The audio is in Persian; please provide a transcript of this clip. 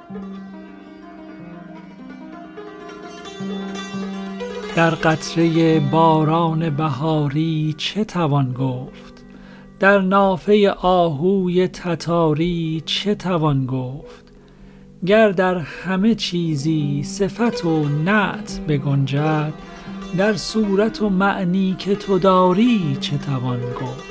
در قطره باران بهاری چه توان گفت؟ در نافه آهوی تتاری چه توان گفت؟ گر در همه چیزی صفت و نعت بگنجد، در صورت و معنی که تو داری چه توان گفت؟